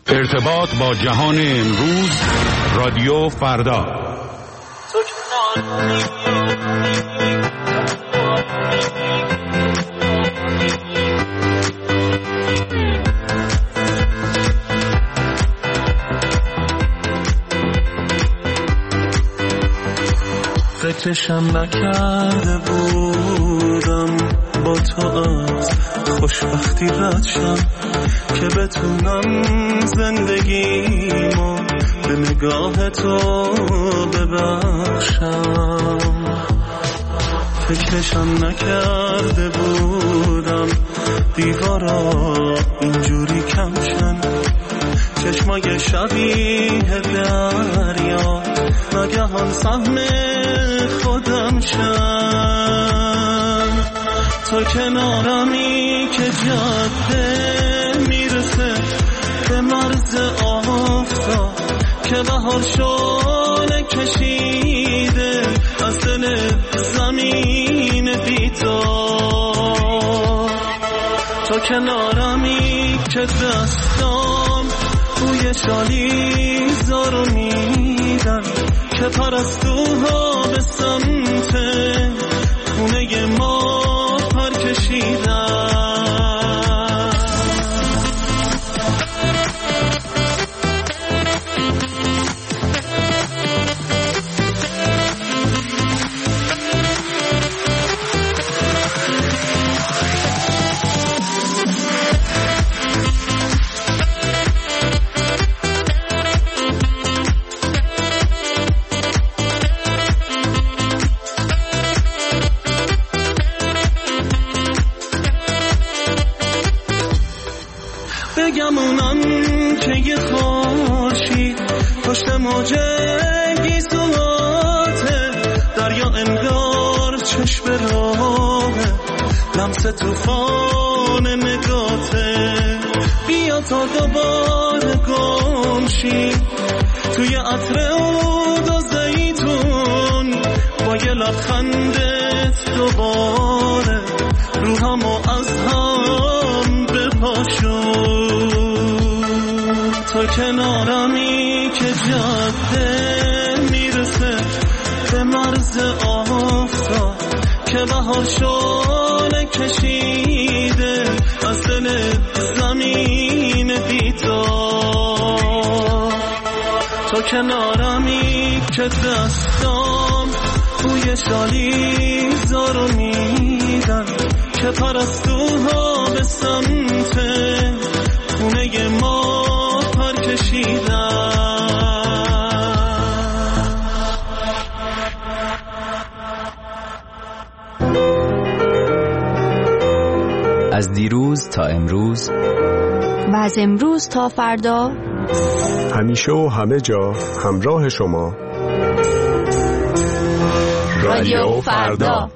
ارتباط با جهان امروز، رادیو فردا. فکرشم نکرده بودم با تو از خوشبختی رد شم که بتونم زندگیمو به نگاه تو ببخشم. فکرشم نکرده بودم دیوارا اینجوری کم شن، چشمای شبیه دریا ناگهان سهم خودم شن. تو کنارمی که جاده میرسه به مرز آفتاب که بهار شعله کشیده از دل زمین بیدار. تو کنارمی که دستام بوی شالیزارو میدن که پرستوها به سمت خونه ما پر کشیدن. بگمونم که یه خورشید پشت موجه گیسواته، دریا انگار چشم راهه لمس توفان نگاته. بیا تا دوباره گمشی توی عطر عود و زیتون، با یه لبخندت دوباره روحمو از هم بپاشون. تو کنارمی که جاده میرسه به مرز آفتاب که بهار شعله کشیده از دل زمین بیدار. تو کنارمی که دستام بوی شالیزارو میدن که پرستوها به سمت خونه ما پر کشیدن. از دیروز تا امروز و از امروز تا فردا، همیشه و همه جا همراه شما، رادیو فردا.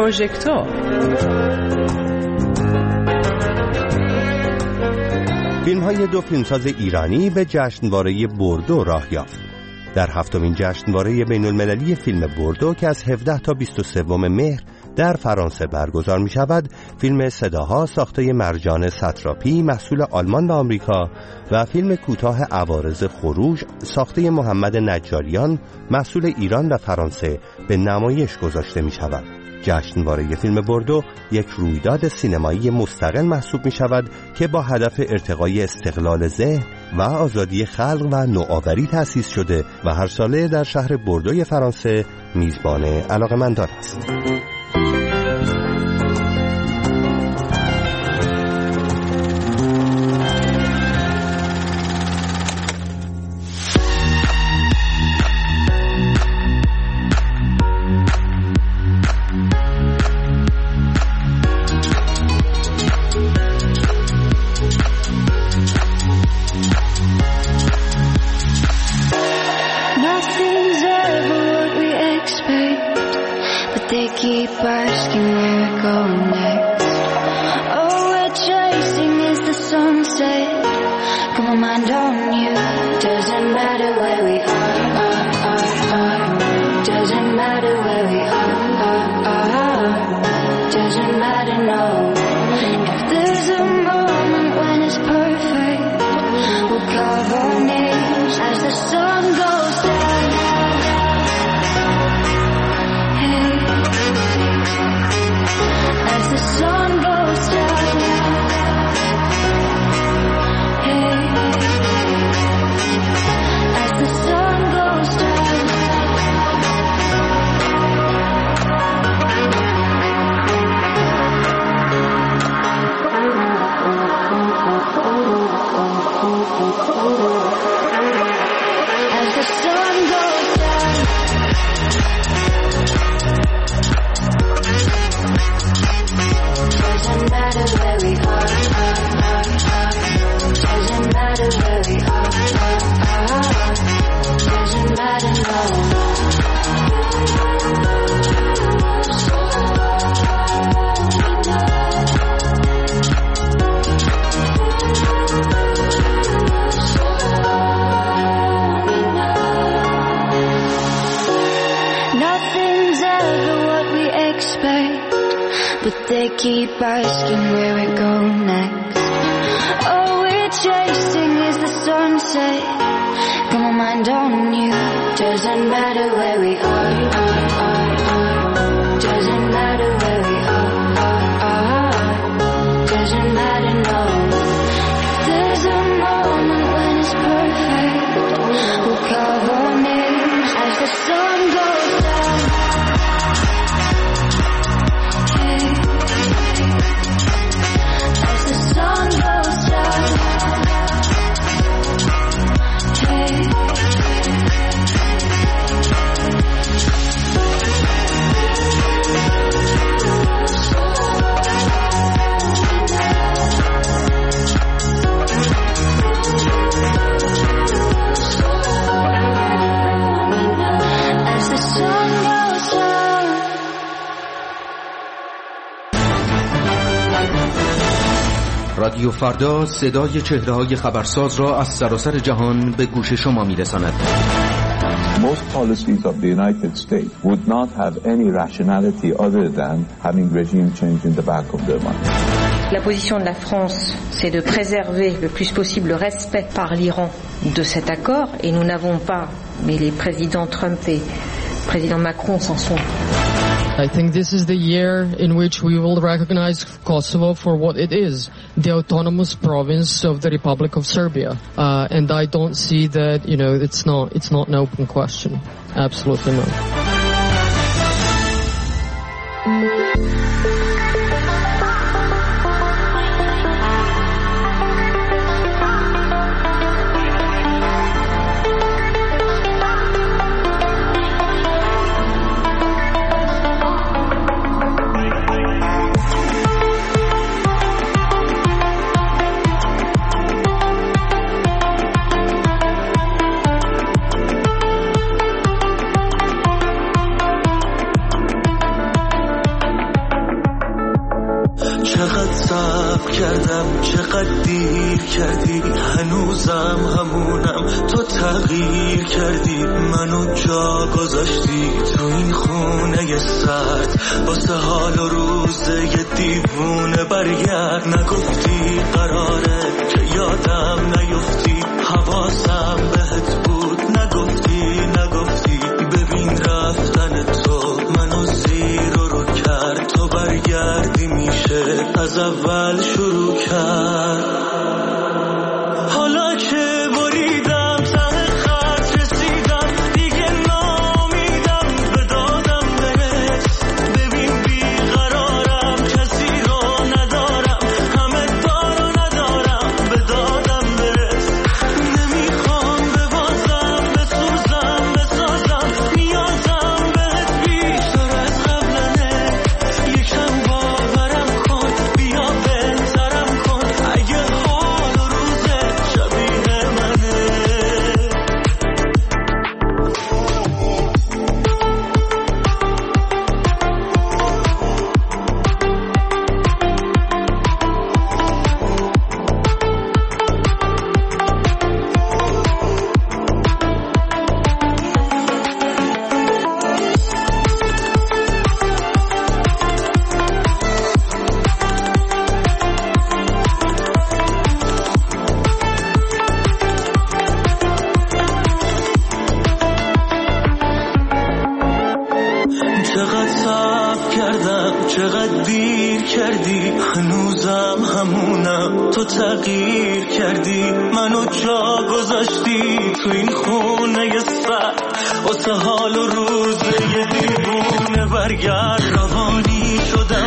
پروژکتور. فیلم‌های دو فیلمساز ایرانی به جشنواره بوردو راه یافت. در 7مین جشنواره بین‌المللی فیلم بوردو که از 17 تا 23 مهر در فرانسه برگزار می شود، فیلم صداها ساخته مرجان ستراپی محصول آلمان و آمریکا و فیلم کوتاه عوارض خروج ساخته محمد نجاریان محصول ایران و فرانسه به نمایش گذاشته می شود. جشنواره فیلم بوردو یک رویداد سینمایی مستقل محسوب می شود که با هدف ارتقای استقلال ذهن و آزادی خلق و نوآوری تأسیس شده و هر ساله در شهر بوردوی فرانسه میزبان علاقه‌مندان است. Keep asking where we go next. All we're chasing is the sunset. Got my mind on you. Doesn't matter where we are. Doesn't matter where we are. Doesn't matter, no. If there's a moment when it's perfect, we'll carve our names as the sun goes down. رادیو فردا صدای چهره‌های خبرساز را از سراسر جهان به گوش شما می‌رساند. Most policies of the United States would not have any rationality other than having regime change in the back of their mind. La position de la France, c'est de préserver le plus possible le respect par l'Iran de cet accord, et nous n'avons pas, mais les présidents Trump et président Macron s'en sont. I think this is the year in which we will recognize Kosovo for what it is, the autonomous province of the Republic of Serbia. And I don't see that, it's not an open question. Absolutely not. چقدر صبر کردم چقدر دیر کردی، هنوزم همونم، تو تغییر کردی، منو جا گذاشتی تو این خونه سرد، واسه حال و روزه یه دیوونه برگرد. نگفتی قراره که یادم نیفتی، حواسم بهت بود، نگفتی ببین رفتن تو منو زیر رو کرد، تو برگردی میشه از اول شروع کرد. حالا که بریدم ته خط رسیدم، دیگه نامیدم به دادم برس، ببین بیقرارم کسی رو ندارم، همه دارو ندارم به دادم برس. نمیخوام ببازم بسوزم بسازم، نیازم بهت بیشتر از قبلنه، یکم باورم کن بیا بهترم کن، اگه حال و روزت شبیه منه. چقدر صبر کردم چقدر دیر کردی، هنوزم همونم، تو تغییر کردی، منو جا گذاشتی تو این خونه سرد، واسه حال و روزه یه دیوونه برگرد. روانی شدم